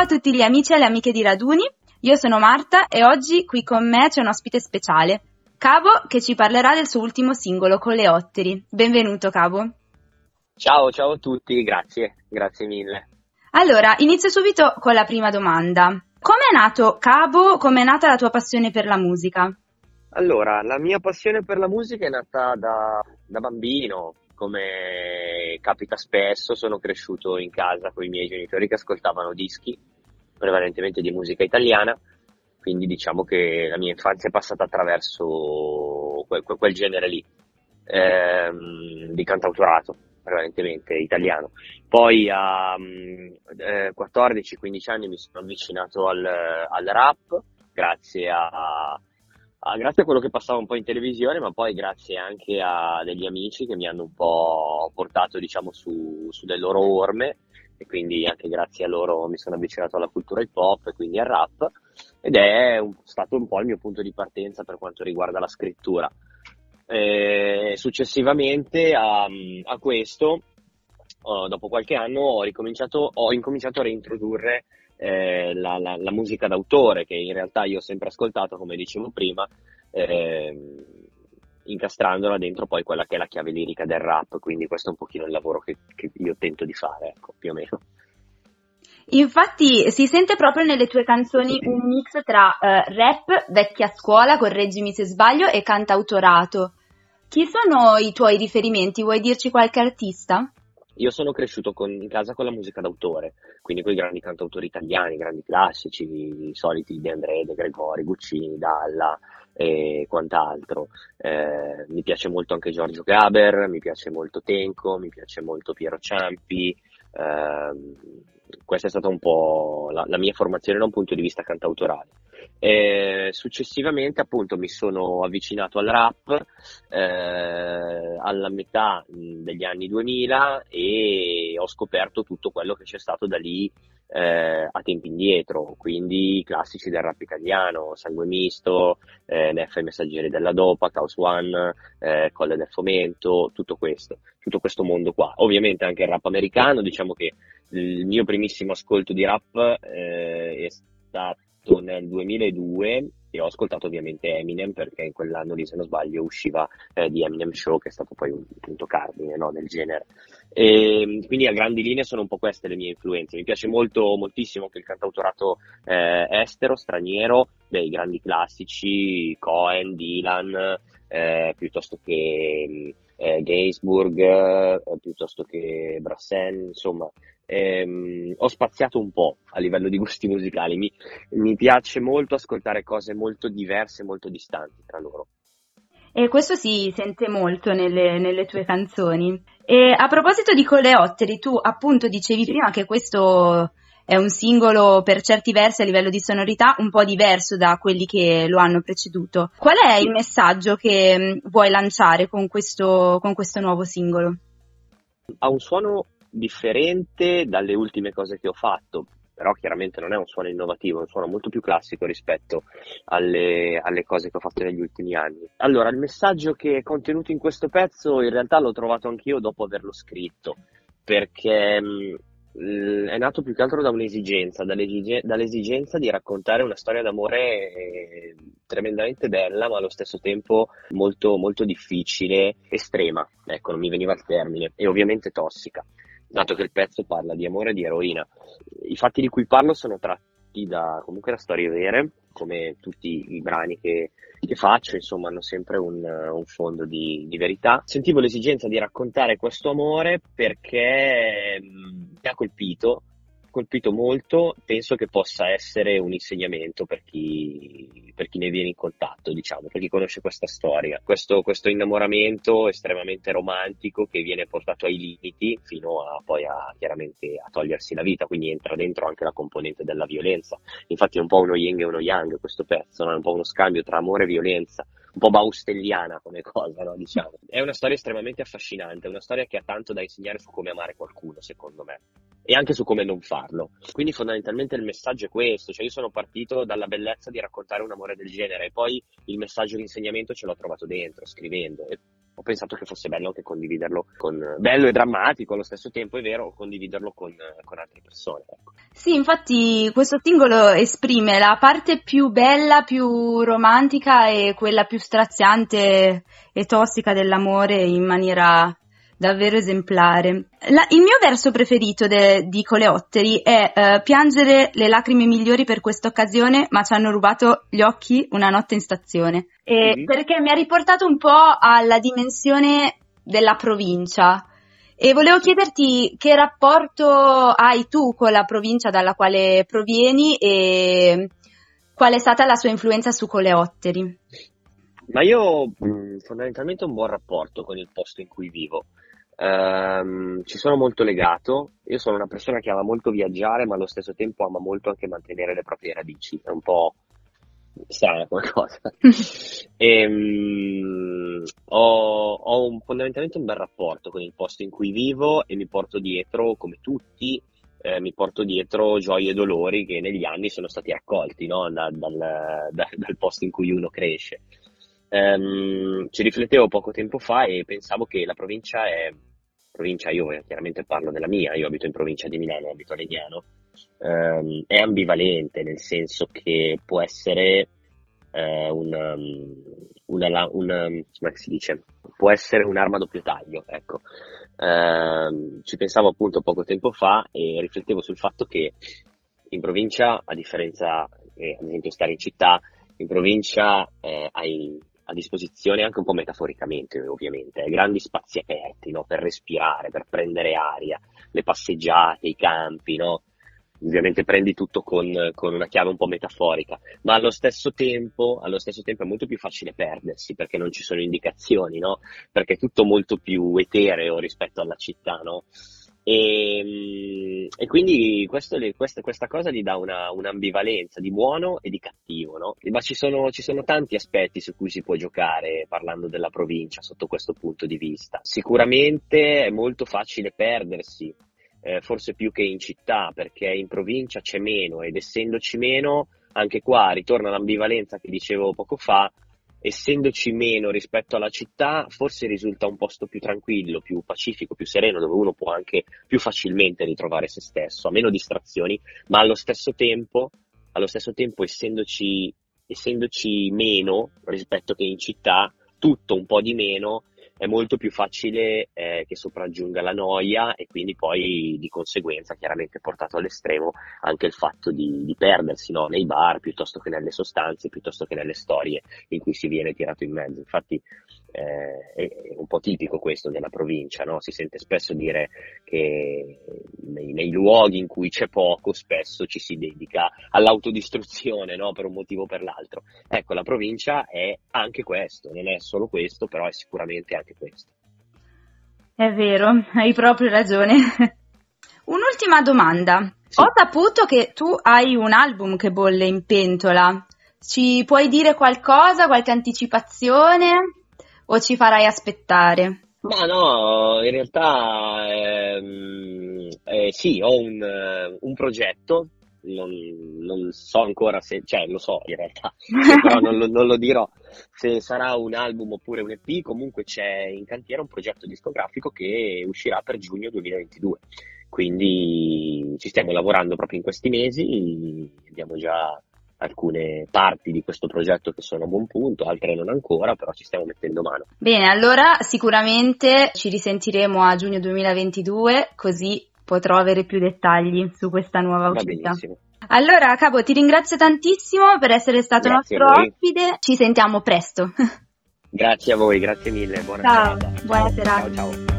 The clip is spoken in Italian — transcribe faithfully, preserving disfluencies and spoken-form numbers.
a tutti gli amici e le amiche di Raduni, io sono Marta e oggi qui con me c'è un ospite speciale, Cabo, che ci parlerà del suo ultimo singolo, Coleotteri. Benvenuto Cabo. Ciao, ciao a tutti, grazie, grazie mille. Allora, inizio subito con la prima domanda. Come è nato Cabo, come è nata la tua passione per la musica? Allora, la mia passione per la musica è nata da, da bambino, come capita spesso, sono cresciuto in casa con i miei genitori che ascoltavano dischi, prevalentemente di musica italiana, quindi diciamo che la mia infanzia è passata attraverso quel, quel genere lì, ehm, di cantautorato, prevalentemente italiano. Poi a eh, quattordici quindici anni mi sono avvicinato al, al rap, grazie a... Ah, grazie a quello che passava un po' in televisione, ma poi grazie anche a degli amici che mi hanno un po' portato, diciamo, su, su le loro orme, e quindi anche grazie a loro mi sono avvicinato alla cultura hip hop e quindi al rap, ed è un, stato un po' il mio punto di partenza per quanto riguarda la scrittura. E successivamente a, a questo, oh, dopo qualche anno ho ricominciato, ho incominciato a reintrodurre Eh, la, la, la musica d'autore, che in realtà io ho sempre ascoltato, come dicevo prima, eh, incastrandola dentro poi quella che è la chiave lirica del rap, quindi questo è un pochino il lavoro che, che io tento di fare, ecco, più o meno. Infatti si sente proprio nelle tue canzoni un mix tra eh, rap, vecchia scuola, correggimi se sbaglio, e cantautorato. Chi sono i tuoi riferimenti? Vuoi dirci qualche artista? Io sono cresciuto con, in casa con la musica d'autore, quindi con i grandi cantautori italiani, grandi classici, i soliti De André, De Gregori, Guccini, Dalla e quant'altro. Eh, mi piace molto anche Giorgio Gaber, mi piace molto Tenco, mi piace molto Piero Ciampi. Eh, questa è stata un po' la, la mia formazione da un punto di vista cantautorale. E successivamente appunto mi sono avvicinato al rap eh, alla metà mh, degli anni duemila e ho scoperto tutto quello che c'è stato da lì eh, a tempi indietro, quindi i classici del rap italiano, Sangue Misto, eh, Neffa e Messaggeri della Dopa, Caos One, eh, Colle del Fomento, tutto questo, tutto questo mondo qua. Ovviamente anche il rap americano, diciamo che il mio primissimo ascolto di rap eh, è stato nel duemiladue e ho ascoltato ovviamente Eminem, perché in quell'anno lì, se non sbaglio, usciva eh, di Eminem Show, che è stato poi un punto cardine, no, del genere. E quindi a grandi linee sono un po' queste le mie influenze. Mi piace molto, moltissimo anche il cantautorato eh, estero, straniero, dei grandi classici, Cohen, Dylan, eh, piuttosto che eh, Gainsbourg, eh, piuttosto che Brassens, insomma. Ehm, ho spaziato un po' a livello di gusti musicali, mi, mi piace molto ascoltare cose molto diverse, molto distanti tra loro. E questo si sente molto nelle, nelle tue canzoni. E a proposito di Coleotteri, tu appunto dicevi prima che questo è un singolo per certi versi a livello di sonorità un po' diverso da quelli che lo hanno preceduto. Qual è il messaggio che vuoi lanciare con questo, con questo nuovo singolo? Ha un suono differente dalle ultime cose che ho fatto, però chiaramente non è un suono innovativo, è un suono molto più classico rispetto alle, alle cose che ho fatto negli ultimi anni. Allora, il messaggio che è contenuto in questo pezzo in realtà l'ho trovato anch'io dopo averlo scritto, perché mh, è nato più che altro da un'esigenza, dall'esige- dall'esigenza di raccontare una storia d'amore eh, tremendamente bella, ma allo stesso tempo molto, molto difficile, estrema, ecco, non mi veniva il termine, e ovviamente tossica, dato che il pezzo parla di amore e di eroina. I fatti di cui parlo sono tratti da, comunque, da storie vere, come tutti i brani che, che faccio, insomma, hanno sempre un, un fondo di, di verità. Sentivo l'esigenza di raccontare questo amore perché mh, mi ha colpito, colpito molto, penso che possa essere un insegnamento per chi, per chi ne viene in contatto, diciamo, per chi conosce questa storia, questo, questo innamoramento estremamente romantico che viene portato ai limiti fino a poi a chiaramente a togliersi la vita, quindi entra dentro anche la componente della violenza. Infatti è un po' uno yin e uno yang questo pezzo, no? È un po' uno scambio tra amore e violenza, un po' baustelliana come cosa, no? Diciamo. È una storia estremamente affascinante, è una storia che ha tanto da insegnare su come amare qualcuno, secondo me, e anche su come non farlo. Quindi fondamentalmente il messaggio è questo, cioè io sono partito dalla bellezza di raccontare un amore del genere e poi il messaggio di insegnamento ce l'ho trovato dentro, scrivendo, e ho pensato che fosse bello anche condividerlo con, bello e drammatico allo stesso tempo, è vero, condividerlo con, con altre persone. Ecco. Sì, infatti questo singolo esprime la parte più bella, più romantica e quella più straziante e tossica dell'amore in maniera davvero esemplare. La, il mio verso preferito de, di Coleotteri è uh, piangere le lacrime migliori per questa occasione, ma ci hanno rubato gli occhi una notte in stazione. E mm-hmm. Perché mi ha riportato un po' alla dimensione della provincia. E volevo chiederti che rapporto hai tu con la provincia dalla quale provieni e qual è stata la sua influenza su Coleotteri. Ma io ho fondamentalmente un buon rapporto con il posto in cui vivo. Um, ci sono molto legato. Io sono una persona che ama molto viaggiare, ma allo stesso tempo ama molto anche mantenere le proprie radici. È un po' strana come cosa. e, um, ho, ho un, fondamentalmente un bel rapporto con il posto in cui vivo e mi porto dietro, come tutti, eh, mi porto dietro gioie e dolori che negli anni sono stati raccolti, no? da, dal, da, dal posto in cui uno cresce. Um, ci riflettevo poco tempo fa e pensavo che la provincia è provincia, io chiaramente parlo della mia, io abito in provincia di Milano, abito a Legnano, um, è ambivalente, nel senso che può essere uh, una, una, una, come si dice, può essere un'arma a doppio taglio, ecco. Uh, ci pensavo appunto poco tempo fa e riflettevo sul fatto che in provincia, a differenza eh, ad esempio stare in città, in provincia eh, hai a disposizione anche un po' metaforicamente ovviamente, grandi spazi aperti, no? Per respirare, per prendere aria, le passeggiate, i campi, no? Ovviamente prendi tutto con, con una chiave un po' metaforica, ma allo stesso tempo, allo stesso tempo è molto più facile perdersi perché non ci sono indicazioni, no? Perché è tutto molto più etereo rispetto alla città, no? E, e quindi questo, questa, questa cosa gli dà una, un'ambivalenza di buono e di cattivo, no? Ma ci sono, ci sono tanti aspetti su cui si può giocare parlando della provincia sotto questo punto di vista. Sicuramente è molto facile perdersi, eh, forse più che in città, perché in provincia c'è meno ed essendoci meno, anche qua ritorna l'ambivalenza che dicevo poco fa. Essendoci meno rispetto alla città, forse risulta un posto più tranquillo, più pacifico, più sereno, dove uno può anche più facilmente ritrovare se stesso, ha meno distrazioni, ma allo stesso tempo, allo stesso tempo essendoci, essendoci meno rispetto che in città, tutto un po' di meno, è molto più facile eh, che sopraggiunga la noia e quindi poi di conseguenza chiaramente portato all'estremo anche il fatto di, di perdersi, no? Nei bar piuttosto che nelle sostanze, piuttosto che nelle storie in cui si viene tirato in mezzo. Infatti eh, è un po' tipico questo della provincia, no? Si sente spesso dire che nei, nei luoghi in cui c'è poco spesso ci si dedica all'autodistruzione, no? Per un motivo o per l'altro. Ecco, la provincia è anche questo, non è solo questo, però è sicuramente anche questo. È vero, hai proprio ragione. Un'ultima domanda. Sì. Ho saputo che tu hai un album che bolle in pentola. Ci puoi dire qualcosa, qualche anticipazione o ci farai aspettare? Ma no, in realtà ehm, eh, sì, ho un, un progetto. Non, non so ancora se, cioè lo so in realtà, però non lo, non lo dirò se sarà un album oppure un E P. Comunque c'è in cantiere un progetto discografico che uscirà per giugno duemilaventidue, quindi ci stiamo lavorando proprio in questi mesi, abbiamo già alcune parti di questo progetto che sono a buon punto, altre non ancora, però ci stiamo mettendo mano. Bene, allora sicuramente ci risentiremo a giugno duemilaventidue, così potrò avere più dettagli su questa nuova uscita. Va benissimo. Allora, Capo, ti ringrazio tantissimo per essere stato grazie nostro ospite. Ci sentiamo presto. Grazie a voi, grazie mille. Buona ciao, serata. buona serata. Ciao, ciao.